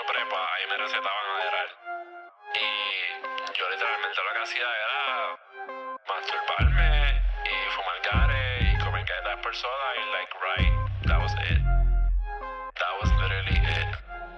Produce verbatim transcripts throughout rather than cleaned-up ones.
prepa, ahí me recetaban Adderall. Y yo literalmente lo que hacía era masturbarme y fumar gare y comer galletas por soda y like, right, that was it. That was literally it.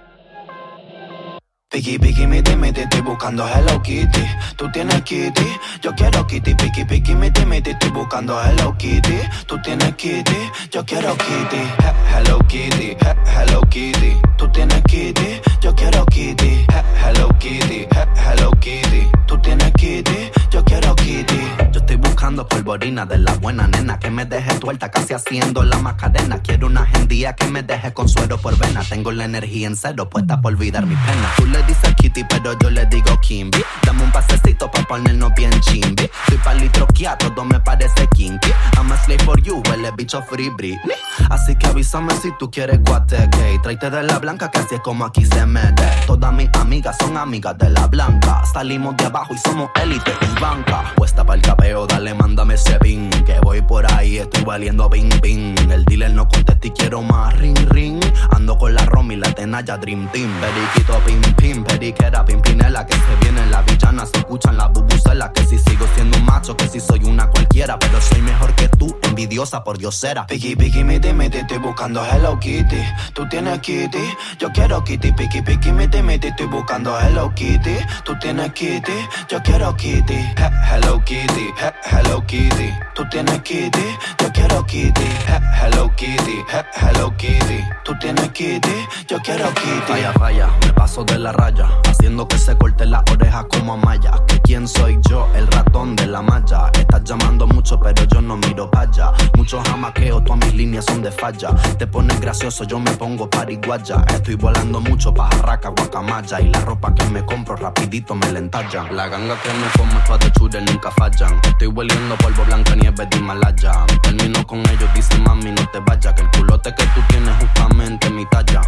Piki, piki, miti, miti, estoy buscando Hello Kitty. Tú tienes Kitty, yo quiero Kitty. Piki, piki, miti, miti, estoy buscando Hello Kitty. Tú tienes Kitty, yo quiero Kitty. He, Hello Kitty, he, Hello Kitty. Tú tienes Kitty, yo quiero Kitty. He, Hello Kitty, he, Hello Kitty. Tú tienes Kitty, yo quiero Kitty. Yo estoy buscando polvorina de la buena nena que me deje tuerta casi haciendo la macarena. Quiero una agendía que me deje con suero por vena. Tengo la energía en cero puesta por olvidar mi pena. Tú le dices Kitty pero yo le digo Kimby. Dame un pasecito pa' ponernos bien chimbi. Soy palitroquia, todo me parece kinky. I'm a slave for you, huele bicho free Britney. Así que avísame si tú quieres guateque. Tráete de la blanca que así es como aquí se mete. Todas mis amigas son amigas de la blanca. Salimos de abajo y somos élite y banca. Puesta pa'l capeo, dale, mándame ese pin. Que voy por ahí, estoy valiendo ping ping. El dealer no contesta y quiero más ring ring. Ando con la Romy, la Tenaya Dream Team. Periquito pim pim, periquera pimpinela. Que se vienen las villanas, se escuchan las bubucelas. Que si sigo siendo un macho, que si soy una cualquiera. Pero soy mejor que tú, envidiosa por diosera. Piki piki miti miti, estoy buscando Hello Kitty. Tú tienes Kitty, yo quiero Kitty. Piki piki miti miti, estoy buscando Hello Kitty. Tú tienes Kitty, yo quiero Kitty. He, Hello Kitty, he, Hello Kitty. Tú tienes Kitty, yo quiero Kitty. He, Hello Kitty, he, Hello Kitty. Tú tienes Kitty, yo quiero Kitty. Falla, falla, me paso de la raya, haciendo que se corte las orejas como Amaya. Que quién soy yo, el ratón de la malla. Estás llamando mucho pero yo no miro pa' allá. Muchos jamaqueos, todas mis líneas son de falla. Te pones gracioso, yo me pongo pariguaya. Estoy volando mucho pa' Jarraca, Guacamaya. Y la ropa que me compro rapidito me la entallan. La ganga que me como todas de chure nunca fallan. Estoy hueliendo polvo blanco, nieve de Himalaya. Termino con ellos, dice mami no te vayas. Que el culote que tú tienes justamente mi talla.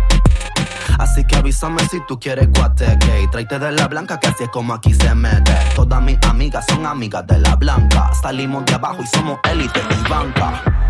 Así que avísame si tú quieres guateque. Tráete de la blanca que así es como aquí se mete. Todas mis amigas son amigas de la blanca. Salimos de abajo y somos élite y banca.